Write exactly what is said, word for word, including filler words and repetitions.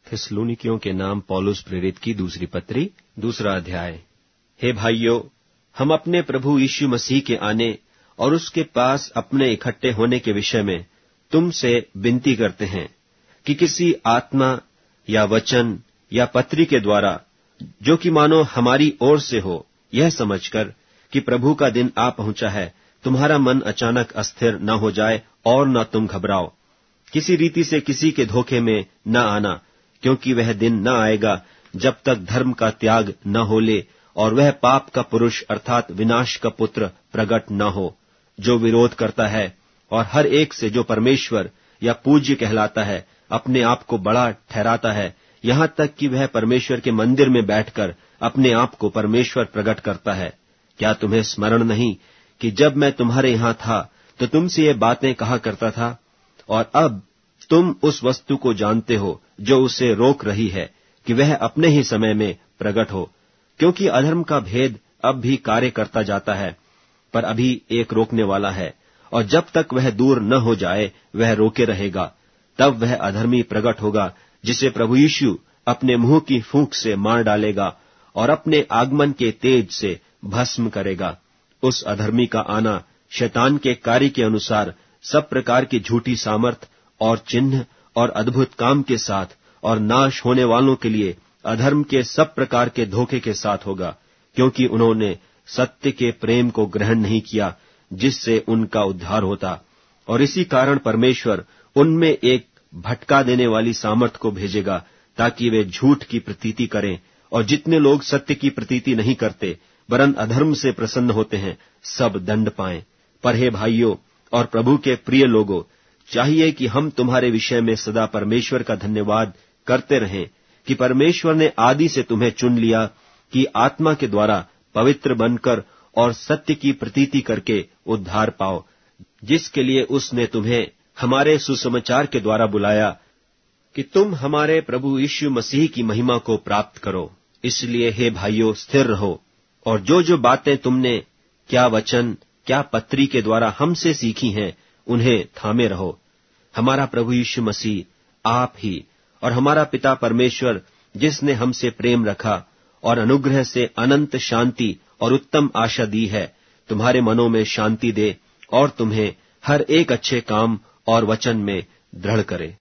थिस्सलुनीकियों के नाम पौलुस प्रेरित की दूसरी पत्री, दूसरा अध्याय। हे भाइयों, हम अपने प्रभु यीशु मसीह के आने और उसके पास अपने इकट्ठे होने के विषय में तुमसे विनती करते हैं कि किसी आत्मा या वचन या पत्री के द्वारा, जो कि मानो हमारी ओर से हो, यह समझकर कि प्रभु का दिन आ पहुंचा है, तुम्हारा मन अचानक अस्थिर न हो जाए और न तुम घबराओ। किसी रीति से किसी के धोखे में न आना, क्योंकि वह दिन न आएगा जब तक धर्म का त्याग न हो ले और वह पाप का पुरुष अर्थात विनाश का पुत्र प्रकट न हो, जो विरोध करता है और हर एक से जो परमेश्वर या पूज्य कहलाता है अपने आप को बड़ा ठहराता है, यहां तक कि वह परमेश्वर के मंदिर में बैठकर अपने आप को परमेश्वर प्रकट करता है। क्या तुम्हें स्मरण नहीं कि जब मैं तुम्हारे यहां था तो तुमसे ये बातें कहा करता था? और अब तुम उस वस्तु को जानते हो जो उसे रोक रही है कि वह अपने ही समय में प्रकट हो, क्योंकि अधर्म का भेद अब भी कार्य करता जाता है, पर अभी एक रोकने वाला है, और जब तक वह दूर न हो जाए वह रोके रहेगा। तब वह अधर्मी प्रकट होगा, जिसे प्रभु यीशु अपने मुंह की फूंक से मार डालेगा और अपने आगमन के तेज से भस्म करेगा। उस अधर्मी का आना शैतान के कार्य के अनुसार सब प्रकार की झूठी सामर्थ और चिन्ह और अद्भुत काम के साथ और नाश होने वालों के लिए अधर्म के सब प्रकार के धोखे के साथ होगा, क्योंकि उन्होंने सत्य के प्रेम को ग्रहण नहीं किया, जिससे उनका उद्धार होता। और इसी कारण परमेश्वर उनमें एक भटका देने वाली सामर्थ को भेजेगा, ताकि वे झूठ की प्रतीति करें, और जितने लोग सत्य की प्रतीति नहीं करते वरन अधर्म से प्रसन्न होते हैं, सब दंड पाएं। पर हे भाइयों और प्रभु के प्रिय लोगों, चाहिए कि हम तुम्हारे विषय में सदा परमेश्वर का धन्यवाद करते रहें कि परमेश्वर ने आदि से तुम्हें चुन लिया कि आत्मा के द्वारा पवित्र बनकर और सत्य की प्रतीति करके उद्धार पाओ, जिसके लिए उसने तुम्हें हमारे सुसमाचार के द्वारा बुलाया कि तुम हमारे प्रभु यीशु मसीह की महिमा को प्राप्त करो। इसलिए हे भाइयों, स्थिर रहो, और जो जो बातें तुमने क्या वचन क्या पत्री के द्वारा हमसे सीखी हैं, उन्हें थामे रहो। हमारा प्रभु यीशु मसीह आप ही और हमारा पिता परमेश्वर, जिसने हमसे प्रेम रखा और अनुग्रह से अनंत शांति और उत्तम आशा दी है, तुम्हारे मनों में शांति दे और तुम्हें हर एक अच्छे काम और वचन में दृढ़ करे।